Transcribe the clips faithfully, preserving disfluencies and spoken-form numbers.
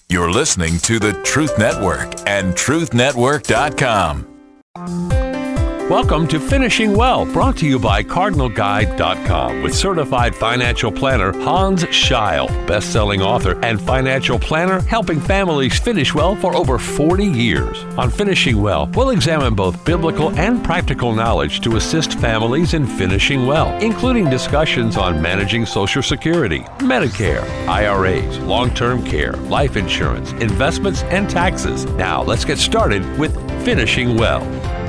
You're listening to the Truth Network and truth network dot com. Welcome to Finishing Well, brought to you by Cardinal Guide dot com with certified financial planner Hans Scheil, best-selling author and financial planner helping families finish well for over forty years. On Finishing Well, we'll examine both biblical and practical knowledge to assist families in finishing well, including discussions on managing Social Security, Medicare, I R As, long-term care, life insurance, investments, and taxes. Now, let's get started with Finishing Well.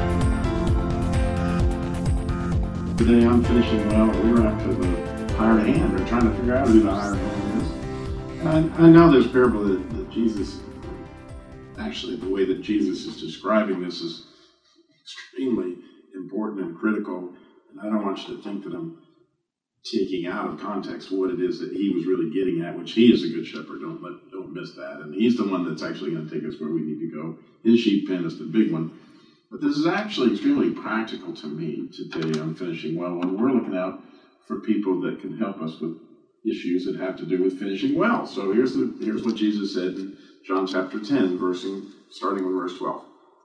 Today I'm finishing well. We were after the hired hand. We're trying to figure out who the hired hand is. And I, I know this parable that, that Jesus, actually the way that Jesus is describing this is extremely important and critical. And I don't want you to think that I'm taking out of context what it is that he was really getting at, which he is a good shepherd. Don't let, don't miss that. And he's the one that's actually going to take us where we need to go. His sheep pen is the big one. But this is actually extremely practical to me today on Finishing Well when we're looking out for people that can help us with issues that have to do with finishing well. So here's the here's what Jesus said in John chapter ten, versing, starting with verse twelve.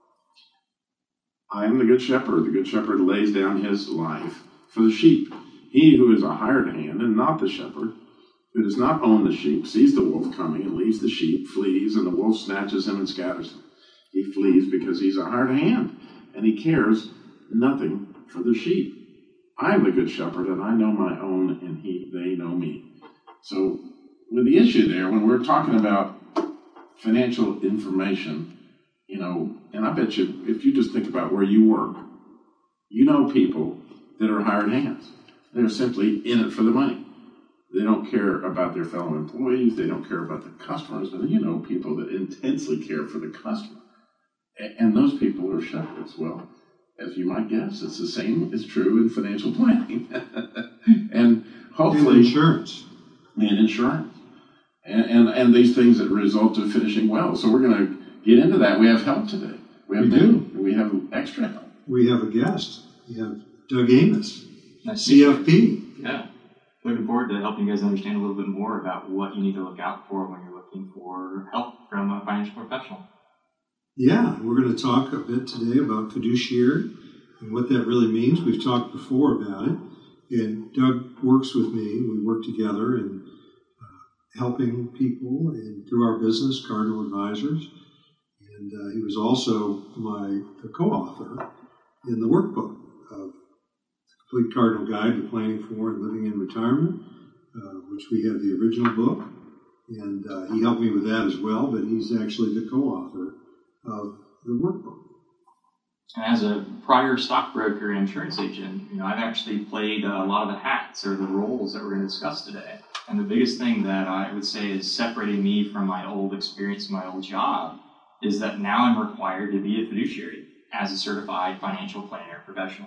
I am the good shepherd. The good shepherd lays down his life for the sheep. He who is a hired hand and not the shepherd, who does not own the sheep, sees the wolf coming and leaves the sheep, flees, and the wolf snatches him and scatters him. He flees because he's a hired hand, and he cares nothing for the sheep. I am the good shepherd, and I know my own, and he they know me. So with the issue there, when we're talking about financial information, you know, and I bet you, if you just think about where you work, you know people that are hired hands. They're simply in it for the money. They don't care about their fellow employees. They don't care about the customers. But you know people that intensely care for the customer. And those people are shepherds. Well, as you might guess, it's the same is true in financial planning. and hopefully... And insurance. And insurance. And, and and these things that result in finishing well. So we're going to get into that. We have help today. We have we do. We have extra help. We have a guest. We have Doug Amos, nice C F P. Yeah. Looking forward to helping you guys understand a little bit more about what you need to look out for when you're looking for help from a financial professional. Yeah, we're going to talk a bit today about fiduciary and what that really means. We've talked before about it, and Doug works with me. We work together in uh, helping people and through our business, Cardinal Advisors. And uh, he was also my the co-author in the workbook of the Complete Cardinal Guide to Planning for and Living in Retirement, uh, which we have the original book. And uh, he helped me with that as well, but he's actually the co-author of the workbook. And as a prior stockbroker and insurance agent, you know, I've actually played a lot of the hats or the roles that we're going to discuss today. And the biggest thing that I would say is separating me from my old experience, my old job, is that now I'm required to be a fiduciary as a certified financial planner professional.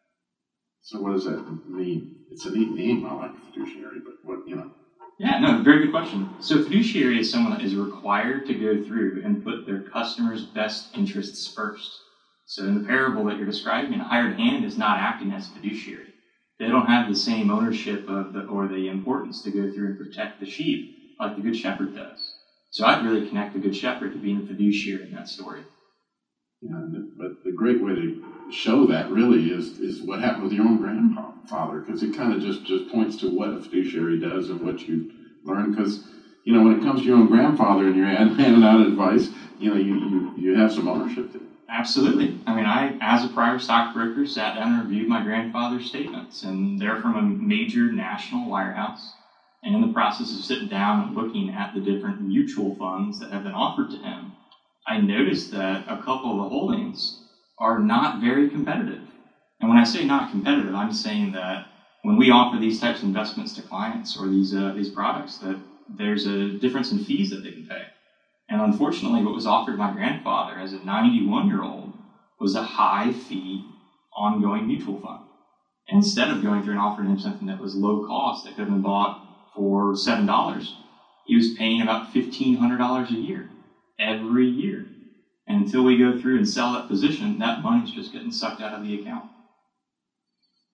So what does that mean? It's a neat name. I like fiduciary, but what, you know? Yeah, no, very good question. So fiduciary is someone that is required to go through and put their customers' best interests first. So in the parable that you're describing, a hired hand is not acting as fiduciary. They don't have the same ownership of the or the importance to go through and protect the sheep like the good shepherd does. So I'd really connect the good shepherd to being a fiduciary in that story. Yeah, but the great way to show that really is is what happened with your own grandfather, because it kind of just, just points to what a fiduciary does and what you learn. Because, you know, when it comes to your own grandfather and you're handing out advice, you know, you, you, you have some ownership to it. Absolutely. I mean, I, as a prior stockbroker, sat down and reviewed my grandfather's statements, and they're from a major national wirehouse. And in the process of sitting down and looking at the different mutual funds that have been offered to him, I noticed that a couple of the holdings are not very competitive. And when I say not competitive, I'm saying that when we offer these types of investments to clients or these uh, these products, that there's a difference in fees that they can pay. And unfortunately, what was offered my grandfather as a ninety-one-year-old was a high-fee, ongoing mutual fund. And instead of going through and offering him something that was low cost, that could have been bought for seven dollars, he was paying about fifteen hundred dollars a year, every year. And until we go through and sell that position, that money's just getting sucked out of the account.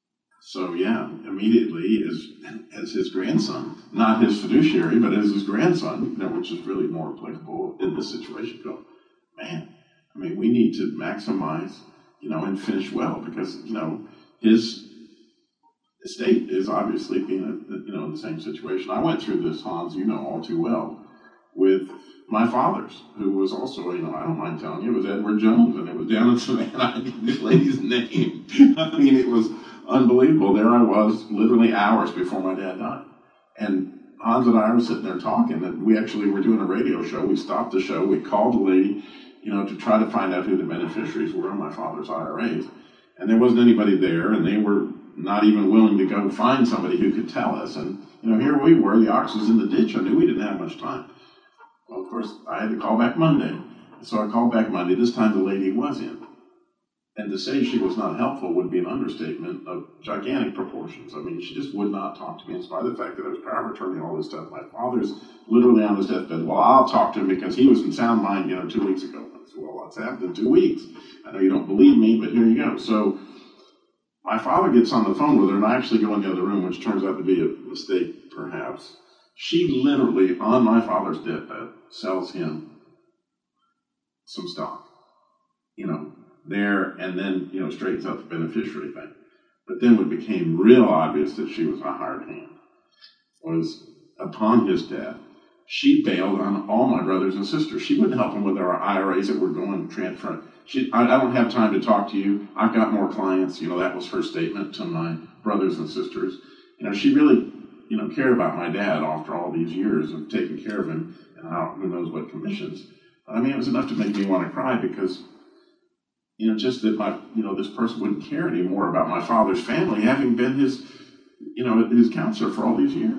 So yeah, immediately as as his grandson, not his fiduciary, but as his grandson, you know, which is really more applicable in this situation. Go, man. I mean, we need to maximize, you know, and finish well because you know his estate is obviously being, you know, in the same situation. I went through this, Hans, you know, all too well, with my father's, who was also, you know, I don't mind telling you, it was Edward Jones, and it was down in Savannah. I get this lady's name. I mean, it was unbelievable. There I was, literally hours before my dad died. And Hans and I were sitting there talking, and we actually were doing a radio show. We stopped the show. We called the lady, you know, to try to find out who the beneficiaries were on my father's I R As. And there wasn't anybody there, and they were not even willing to go find somebody who could tell us. And, you know, here we were, the ox was in the ditch. I knew we didn't have much time. Well, of course, I had to call back Monday. So I called back Monday. This time the lady was in. And to say she was not helpful would be an understatement of gigantic proportions. I mean, she just would not talk to me in spite of the fact that I was power of attorney, all this stuff. My father's literally on his deathbed. Well, I'll talk to him because he was in sound mind, you know, two weeks ago. I said, well, what's happened in two weeks? I know you don't believe me, but here you go. So my father gets on the phone with her, and I actually go in the other room, which turns out to be a mistake, perhaps. She literally, on my father's deathbed, sells him some stock, you know, there, and then, you know, straightens out the beneficiary thing. But then what became real obvious that she was a hired hand was upon his death, she bailed on all my brothers and sisters. She wouldn't help them with our I R As that were going to transfer. She, I, I don't have time to talk to you. I've got more clients. You know, that was her statement to my brothers and sisters. You know, she really, you know, cared about my dad after all these years of taking care of him and how, who knows what commissions. I mean, it was enough to make me want to cry because, you know, just that my, you know, this person wouldn't care anymore about my father's family, having been his, you know, his counselor for all these years.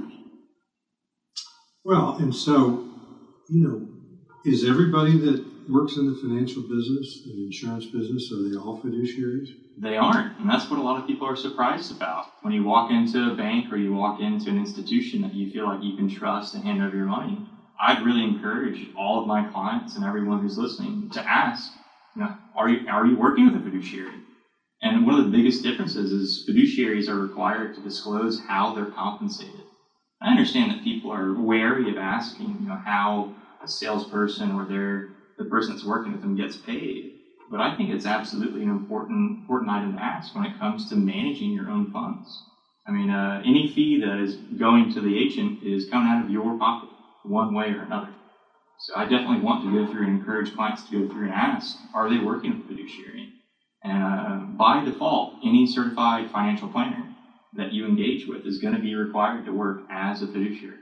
Well, and so, you know, is everybody that works in the financial business, the insurance business, are they all fiduciaries? They aren't, and that's what a lot of people are surprised about. When you walk into a bank or you walk into an institution that you feel like you can trust and hand over your money, I'd really encourage all of my clients and everyone who's listening to ask, you know, are you are you working with a fiduciary? And one of the biggest differences is fiduciaries are required to disclose how they're compensated. I understand that people are wary of asking, you know, how a salesperson or their the person that's working with them gets paid. But I think it's absolutely an important important item to ask when it comes to managing your own funds. I mean, uh, any fee that is going to the agent is coming out of your pocket one way or another. So I definitely want to go through and encourage clients to go through and ask, are they working with a fiduciary? And uh, by default, any certified financial planner that you engage with is going to be required to work as a fiduciary.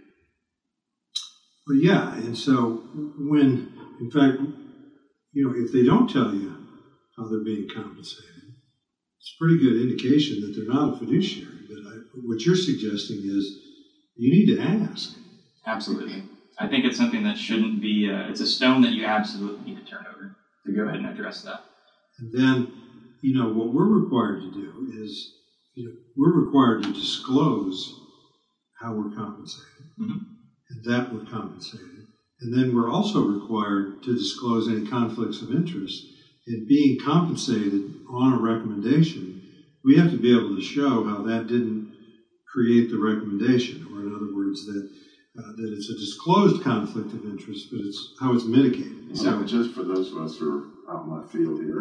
Well, yeah, and so when, in fact, you know, if they don't tell you how they're being compensated, it's a pretty good indication that they're not a fiduciary. But I, what you're suggesting is you need to ask. Absolutely. I think it's something that shouldn't be, uh, it's a stone that you absolutely need to turn over to go ahead and address that. And then, you know, what we're required to do is, you know, we're required to disclose how we're compensated, mm-hmm. and that we're compensated. And then we're also required to disclose any conflicts of interest. And being compensated on a recommendation, we have to be able to show how that didn't create the recommendation, or in other words, that uh, that it's a disclosed conflict of interest, but it's how it's mitigated. So, just for those of us who are out in my field here,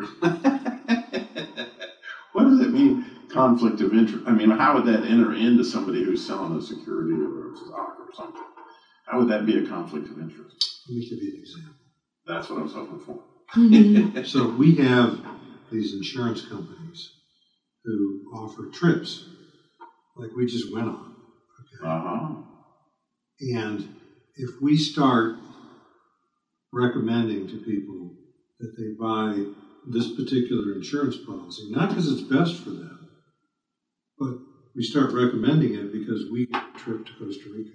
what does it mean, conflict of interest? I mean, how would that enter into somebody who's selling a security or a stock or something? How would that be a conflict of interest? Let me give you an example. That's what I was hoping for. Mm-hmm. So we have these insurance companies who offer trips, like we just went on. Okay? Uh-huh. And if we start recommending to people that they buy this particular insurance policy, not because it's best for them, but we start recommending it because we get a trip to Costa Rica.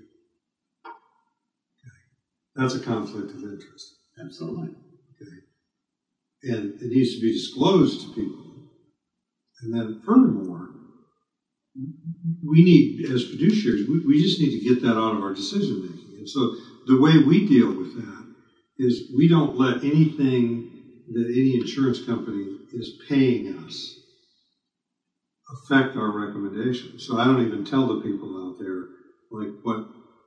Okay. That's a conflict of interest. Absolutely. Okay. And it needs to be disclosed to people. And then furthermore, we need, as fiduciaries, we, we just need to get that out of our decision making. And so the way we deal with that is we don't let anything that any insurance company is paying us affect our recommendation. So I don't even tell the people out there, like, what,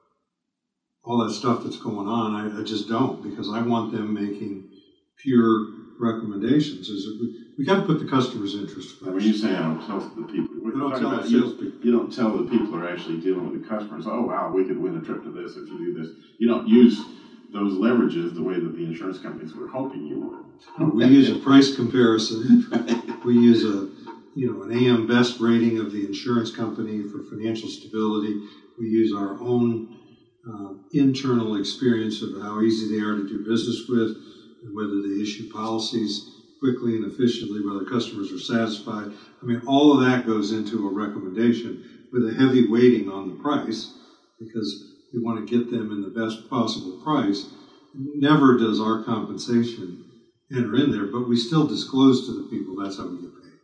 all that stuff that's going on, I, I just don't, because I want them making pure recommendations. Is that we, we got to put the customer's interest first. Now, when you say I don't tell the people, I don't tell about, the you, salespeople. you don't tell the people who are actually dealing with the customers, oh, wow, we could win a trip to this if you do this. You don't use those leverages the way that the insurance companies were hoping you would. We use a price comparison. We use a, you know, an A M Best rating of the insurance company for financial stability. We use our own uh, internal experience of how easy they are to do business with, and whether they issue policies quickly and efficiently, whether customers are satisfied. I mean, all of that goes into a recommendation with a heavy weighting on the price, because we want to get them in the best possible price. Never does our compensation enter in there, but we still disclose to the people that's how we get paid.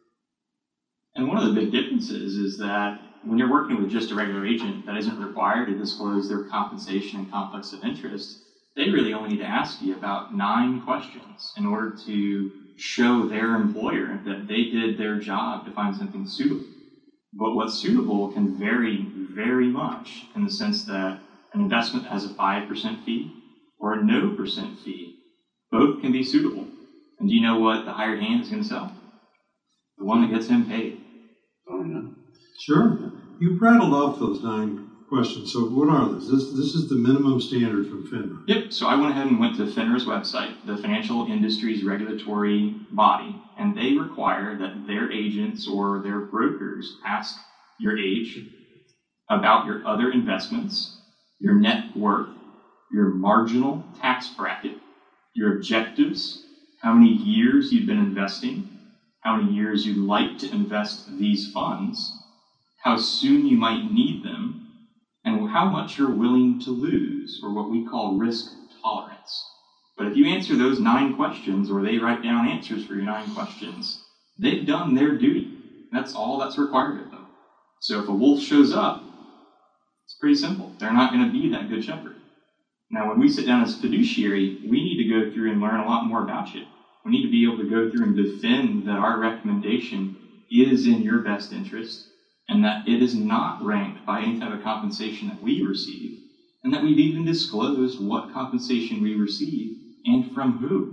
And one of the big differences is that when you're working with just a regular agent that isn't required to disclose their compensation and conflicts of interest, they really only need to ask you about nine questions in order to show their employer that they did their job to find something suitable. But what's suitable can vary very much in the sense that an investment has a five percent fee or a no percent fee. Both can be suitable. And do you know what the hired hand is going to sell? The one that gets him paid. Oh, yeah. Sure. You rattled off those nine questions. So what are those? This, this is the minimum standard from FINRA. Yep. So I went ahead and went to FINRA's website, the Financial Industries Regulatory Body, and they require that their agents or their brokers ask your age, about your other investments, your net worth, your marginal tax bracket, your objectives, how many years you've been investing, how many years you'd like to invest these funds, how soon you might need them, and how much you're willing to lose, or what we call risk tolerance. But if you answer those nine questions, or they write down answers for your nine questions, they've done their duty. That's all that's required of them. So if a wolf shows up, it's pretty simple. They're not going to be that good shepherd. Now, when we sit down as fiduciary, we need to go through and learn a lot more about you. We need to be able to go through and defend that our recommendation is in your best interest, and that it is not ranked by any type of compensation that we receive, and that we've even disclosed what compensation we receive and from who.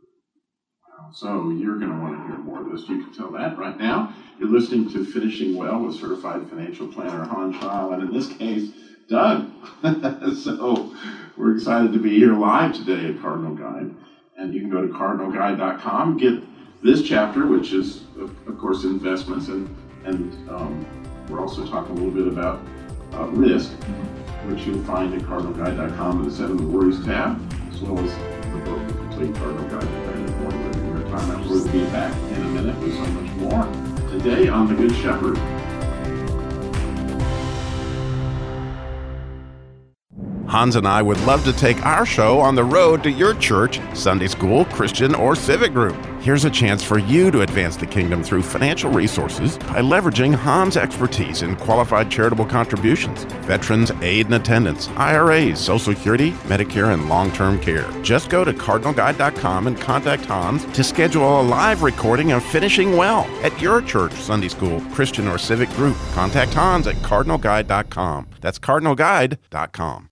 So you're going to want to hear more of this. You can tell that right now. You're listening to Finishing Well with Certified Financial Planner Hans Scheil, and in this case, Doug. So we're excited to be here live today at Cardinal Guide. And you can go to cardinal guide dot com, get this chapter, which is, of, of course, investments. And, and um, we're also talking a little bit about uh, risk, which you'll find at cardinal guide dot com in the Seven Worries tab, as well as the book, The Complete Cardinal Guide to Planning for Living Your Retirement. We'll be back in a minute with so much more today on The Good Shepherd. Hans and I would love to take our show on the road to your church, Sunday school, Christian, or civic group. Here's a chance for you to advance the kingdom through financial resources by leveraging Hans' expertise in qualified charitable contributions, veterans aid and attendance, I R As, Social Security, Medicare, and long-term care. Just go to cardinal guide dot com and contact Hans to schedule a live recording of Finishing Well at your church, Sunday school, Christian, or civic group. Contact Hans at cardinal guide dot com. That's cardinal guide dot com.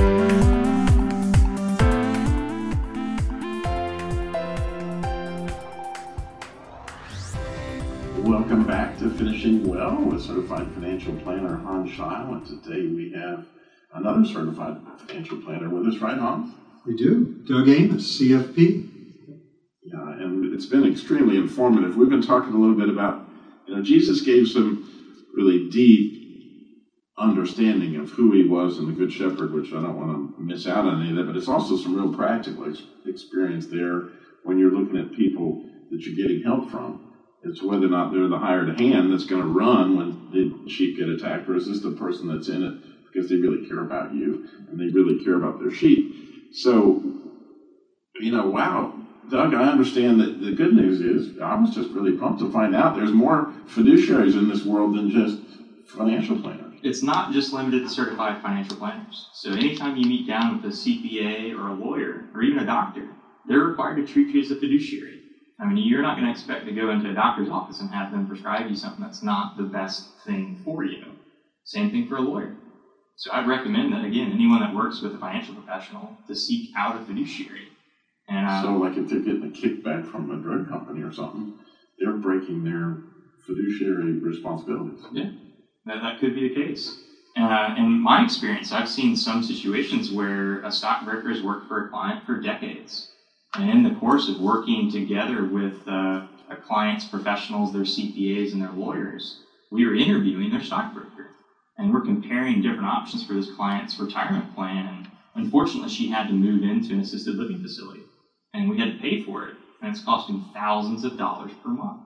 Welcome back to Finishing Well with Certified Financial Planner Hans Scheil, and today we have another Certified Financial Planner with us, right, Hans? We do. Doug Amos, C F P. Yeah, and it's been extremely informative. We've been talking a little bit about, you know, Jesus gave some really deep understanding of who he was in the Good Shepherd, which I don't want to miss out on any of that, but it's also some real practical ex- experience there when you're looking at people that you're getting help from. It's whether or not they're the hired hand that's going to run when the sheep get attacked, or is this the person that's in it because they really care about you and they really care about their sheep. So, you know, wow, Doug, I understand that the good news is I was just really pumped to find out there's more fiduciaries in this world than just financial planners. It's not just limited to certified financial planners. So anytime you meet down with a C P A or a lawyer or even a doctor, they're required to treat you as a fiduciary. I mean, you're not going to expect to go into a doctor's office and have them prescribe you something that's not the best thing for you. Same thing for a lawyer. So I'd recommend that, again, anyone that works with a financial professional to seek out a fiduciary. And uh, So, like, if they're getting a kickback from a drug company or something, they're breaking their fiduciary responsibilities. Yeah, that, that could be the case. And uh, in my experience, I've seen some situations where a stockbroker has worked for a client for decades. And in the course of working together with uh, a client's professionals, their C P As, and their lawyers, we were interviewing their stockbroker. And we're comparing different options for this client's retirement plan. And unfortunately, she had to move into an assisted living facility. And we had to pay for it. And it's costing thousands of dollars per month.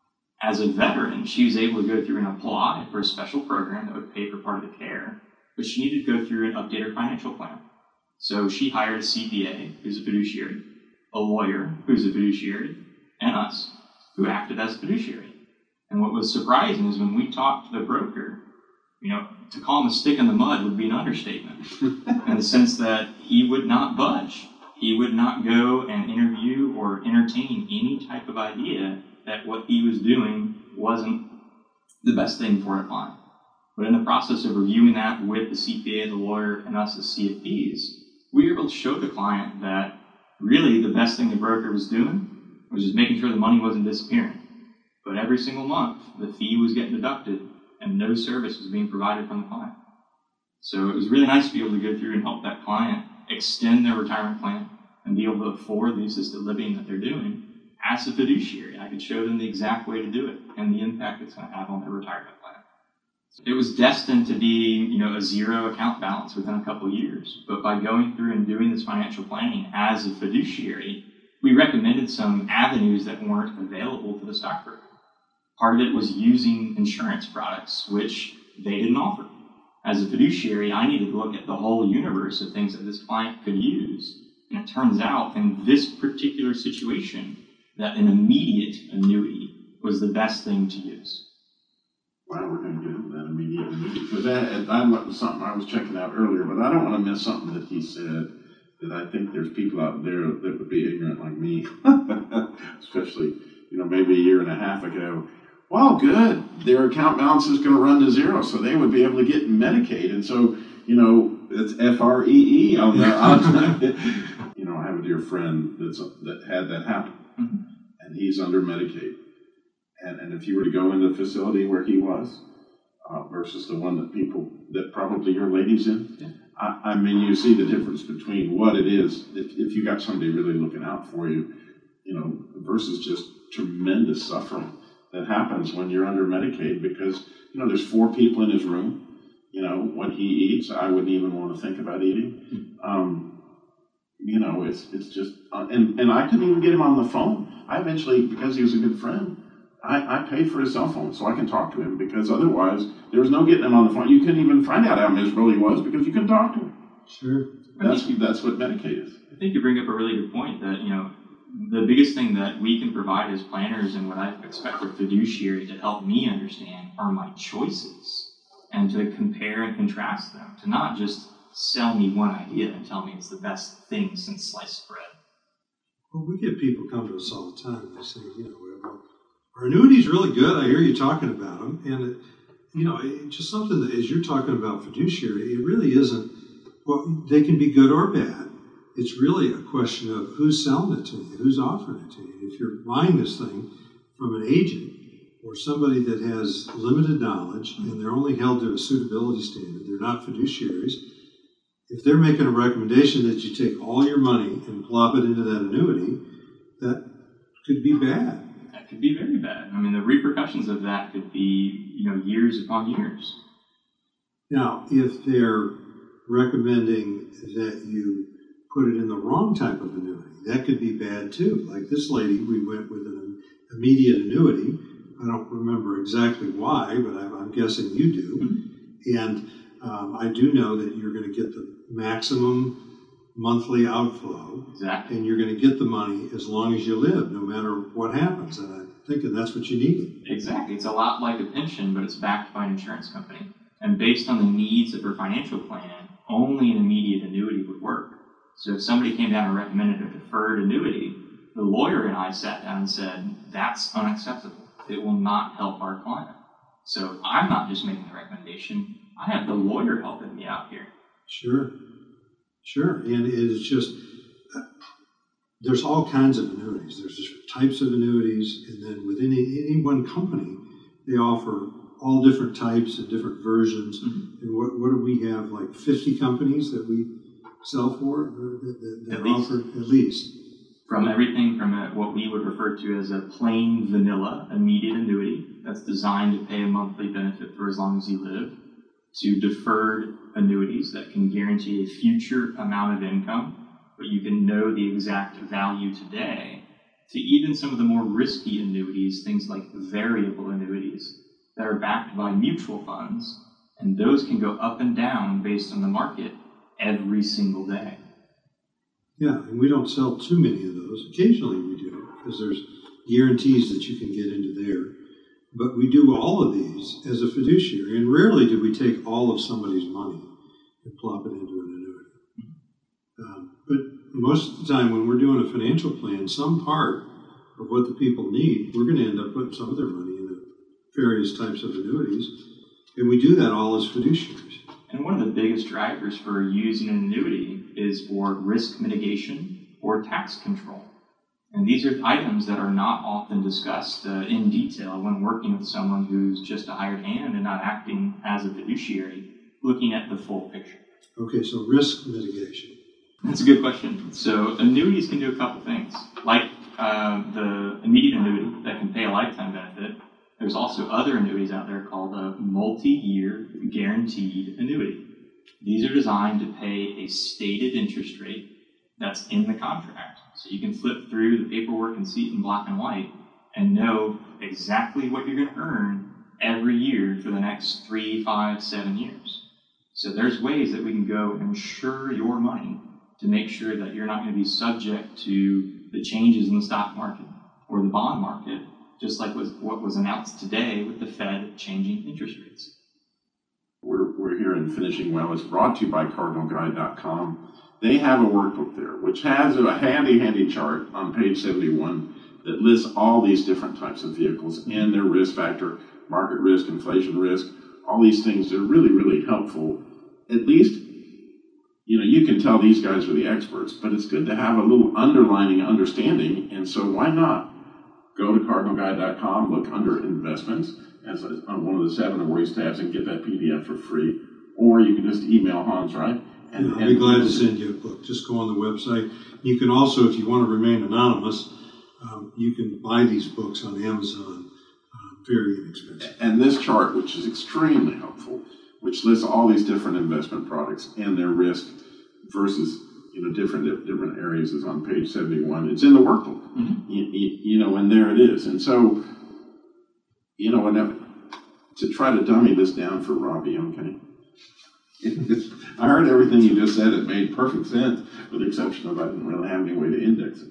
As a veteran, she was able to go through and apply for a special program that would pay for part of the care, but she needed to go through and update her financial plan. So she hired a C P A, who's a fiduciary, a lawyer, who's a fiduciary, and us, who acted as a fiduciary. And what was surprising is when we talked to the broker, you know, to call him a stick in the mud would be an understatement, in the sense that he would not budge. He would not go and interview or entertain any type of idea that what he was doing wasn't the best thing for a client. But in the process of reviewing that with the C P A, the lawyer, and us as C F Ps, we were able to show the client that really the best thing the broker was doing was just making sure the money wasn't disappearing. But every single month, the fee was getting deducted and no service was being provided from the client. So it was really nice to be able to go through and help that client extend their retirement plan and be able to afford the assisted living that they're doing. As a fiduciary, I could show them the exact way to do it and the impact it's going to have on their retirement plan. It was destined to be, you know, a zero account balance within a couple of years. But by going through and doing this financial planning as a fiduciary, we recommended some avenues that weren't available to the stockbroker. Part of it was using insurance products, which they didn't offer. As a fiduciary, I needed to look at the whole universe of things that this client could use. And it turns out, in this particular situation, that an immediate annuity was the best thing to use. Wow, we're going to get into that immediate annuity. Because that, that was something I was checking out earlier, but I don't want to miss something that he said, that I think there's people out there that would be ignorant like me, especially, you know, maybe a year and a half ago. Well, good. Their account balance is going to run to zero, so they would be able to get Medicaid. And so, you know, it's F R E E on the on. You know, I have a dear friend that's that had that happen, mm-hmm. and he's under Medicaid. And and if you were to go into the facility where he was, uh, versus the one that people that probably your lady's in, yeah. I, I mean, you see the difference between what it is if if you got somebody really looking out for you, you know, versus just tremendous suffering that happens when you're under Medicaid, because, you know, there's four people in his room. You know, what he eats, I wouldn't even want to think about eating. Um, you know, it's it's just, uh, and, and I couldn't even get him on the phone. I eventually, because he was a good friend, I, I paid for his cell phone so I can talk to him, because otherwise there was no getting him on the phone. You couldn't even find out how miserable he was because you couldn't talk to him. Sure. That's, that's what Medicaid is. I think you bring up a really good point that, you know, the biggest thing that we can provide as planners, and what I expect for fiduciary to help me understand, are my choices, and to compare and contrast them, to not just sell me one idea and tell me it's the best thing since sliced bread. Well, we get people come to us all the time. They say, you know, well, our annuity's really good. I hear you talking about them. And, it, you know, it's just something that, as you're talking about fiduciary, it really isn't, well, they can be good or bad. It's really a question of who's selling it to you, who's offering it to you. If you're buying this thing from an agent or somebody that has limited knowledge and they're only held to a suitability standard, they're not fiduciaries, if they're making a recommendation that you take all your money and plop it into that annuity, that could be bad. That could be very bad. I mean, the repercussions of that could be, you know, years upon years. Now, if they're recommending that you put it in the wrong type of annuity, that could be bad too. Like this lady, we went with an immediate annuity. I don't remember exactly why, but I'm, I'm guessing you do. Mm-hmm. And um, I do know that you're going to get the maximum monthly outflow. Exactly. And you're going to get the money as long as you live, no matter what happens. And I'm thinking that's what you need. Exactly. It's a lot like a pension, but it's backed by an insurance company. And based on the needs of her financial plan, only an immediate annuity would work. So if somebody came down and recommended a deferred annuity, The lawyer and I sat down and said, that's unacceptable. It will not help our client. So I'm not just making the recommendation. I have the lawyer helping me out here. Sure. Sure. And it is just, uh, there's all kinds of annuities. There's different types of annuities. And then within any, any one company, they offer all different types and different versions. Mm-hmm. And what, what do we have, like fifty companies that we sell for? That, that, that at least. Offer, at least. From everything from a, what we would refer to as a plain vanilla immediate annuity that's designed to pay a monthly benefit for as long as you live, to deferred annuities that can guarantee a future amount of income, but you can know the exact value today, to even some of the more risky annuities, things like variable annuities that are backed by mutual funds, and those can go up and down based on the market every single day. Yeah, and we don't sell too many of those. Occasionally we do, because there's guarantees that you can get into there. But we do all of these as a fiduciary, and rarely do we take all of somebody's money and plop it into an annuity. Um, but most of the time when we're doing a financial plan, some part of what the people need, we're going to end up putting some of their money into various types of annuities, and we do that all as fiduciaries. And one of the biggest drivers for using an annuity is for risk mitigation or tax control. And these are items that are not often discussed uh, in detail when working with someone who's just a hired hand and not acting as a fiduciary, looking at the full picture. Okay, so risk mitigation. That's a good question. So annuities can do a couple things. Like uh, the immediate annuity that can pay a lifetime benefit, there's also other annuities out there called a multi-year guaranteed annuity. These are designed to pay a stated interest rate that's in the contract. So you can flip through the paperwork and see it in black and white and know exactly what you're going to earn every year for the next three, five, seven years. So there's ways that we can go and insure your money to make sure that you're not going to be subject to the changes in the stock market or the bond market, just like was what was announced today with the Fed changing interest rates. We're, we're here in Finishing Well. It's brought to you by Cardinal Guide dot com. They have a workbook there, which has a handy, handy chart on page seventy-one that lists all these different types of vehicles and their risk factor, market risk, inflation risk, all these things. They're really, really helpful. At least, you know, you can tell these guys are the experts, but it's good to have a little underlining understanding. And so why not go to Cardinal Guide dot com, look under investments as a, on one of the seven awards tabs and get that P D F for free. Or you can just email Hans, right? And, yeah, I'll be glad to send you a book. Just go on the website. You can also, if you want to remain anonymous, um, you can buy these books on Amazon, uh, very inexpensive. And this chart, which is extremely helpful, which lists all these different investment products and their risk versus, you know, different different areas, is on page seventy-one. It's in the workbook, mm-hmm. you, you, you know, and there it is. And so, you know, and to try to dummy this down for Robbie, okay? I heard everything you just said. It made perfect sense, with the exception of I didn't really have any way to index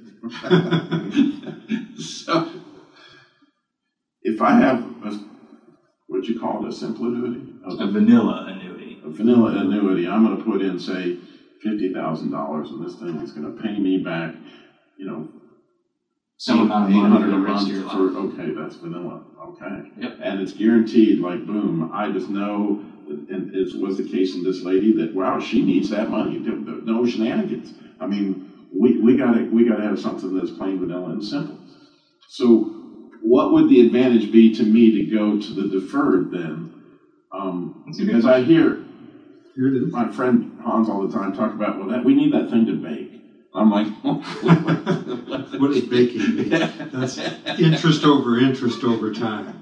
it. So, if I have a, what you call it, a simple annuity? A, a vanilla annuity. A vanilla annuity. I'm going to put in, say, fifty thousand dollars, and this thing is going to pay me back, you know, some amount of money for the rest of your life. For, okay, that's vanilla. Okay. Yep. And it's guaranteed, like, boom. I just know, and it was the case in this lady, that, wow, she needs that money. No shenanigans. I mean, we we got to we got to have something that's plain vanilla and simple. So, what would the advantage be to me to go to the deferred then? Um, because I hear Here it is. My friend Hans all the time talk about, well, that we need that thing to bake. I'm like, what does baking mean? That's interest over interest over time.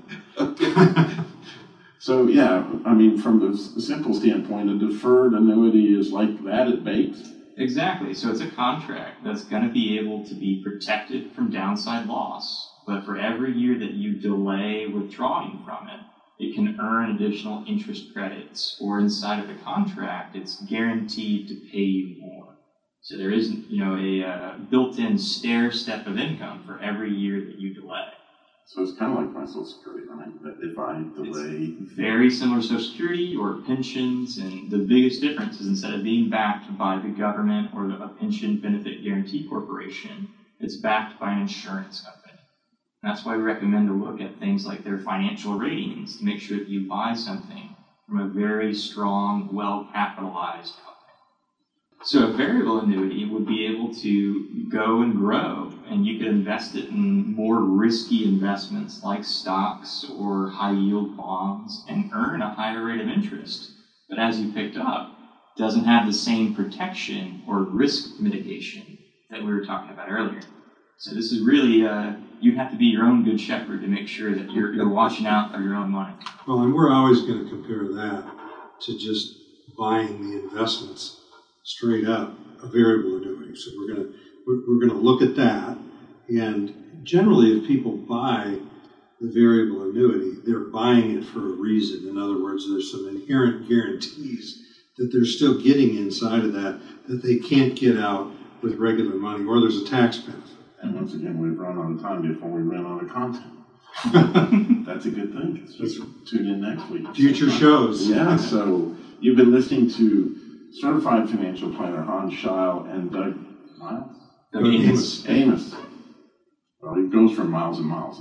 So, yeah, I mean, from the simple standpoint, a deferred annuity is like that, it bakes. Exactly. So it's a contract that's going to be able to be protected from downside loss. But for every year that you delay withdrawing from it, it can earn additional interest credits. Or inside of the contract, it's guaranteed to pay you more. So there isn't, you know, a uh, built-in stair step of income for every year that you delay. So it's kind of like my Social Security, right? That if I delay... It's very similar to Social Security or pensions, and the biggest difference is instead of being backed by the government or a pension benefit guarantee corporation, that's backed by an insurance company. And that's why we recommend to look at things like their financial ratings to make sure that you buy something from a very strong, well-capitalized company. So a variable annuity would be able to go and grow, and you could invest it in more risky investments like stocks or high-yield bonds and earn a higher rate of interest. But as you picked up, it doesn't have the same protection or risk mitigation that we were talking about earlier. So this is really, uh, you have to be your own good shepherd to make sure that you're, you're watching out for your own money. Well, and we're always going to compare that to just buying the investments straight up, a variable annuity. So we're going to we're, we're going to look at that, and generally, if people buy the variable annuity, they're buying it for a reason. In other words, there's some inherent guarantees that they're still getting inside of that that they can't get out with regular money, or there's a tax benefit. And once again, we've run out of time before we ran out of content. That's a good thing. Just tune in next week. Future shows. Yeah, so you've been listening to Certified Financial Planner Hans Scheil and Doug Miles? Doug Amos. Amos. Well, it goes for miles and miles.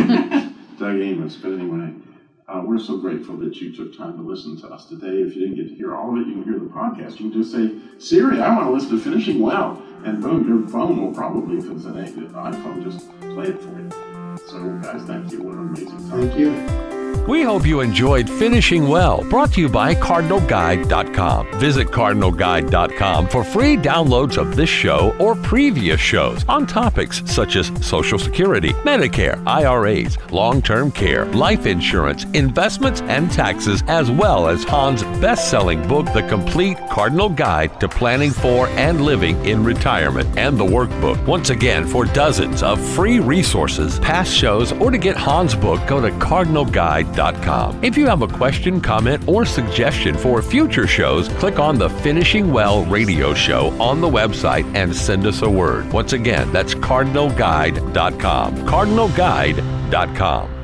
Doug Amos. But anyway, uh, we're so grateful that you took time to listen to us today. If you didn't get to hear all of it, you can hear the podcast. You can just say, Siri, I want to listen to Finishing Well. And boom, your phone will probably, if it's an iPhone, just play it for you. So, guys, thank you. What an amazing time. Thank you. We hope you enjoyed Finishing Well, brought to you by Cardinal Guide dot com. Visit Cardinal Guide dot com for free downloads of this show or previous shows on topics such as Social Security, Medicare, I R As, long-term care, life insurance, investments, and taxes, as well as Hans' best-selling book, The Complete Cardinal Guide to Planning for and Living in Retirement, and the workbook. Once again, for dozens of free resources, past shows, or to get Hans' book, go to Cardinal Guide dot com. If you have a question, comment, or suggestion for future shows, click on the Finishing Well radio show on the website and send us a word. Once again, that's Cardinal Guide dot com. Cardinal Guide dot com.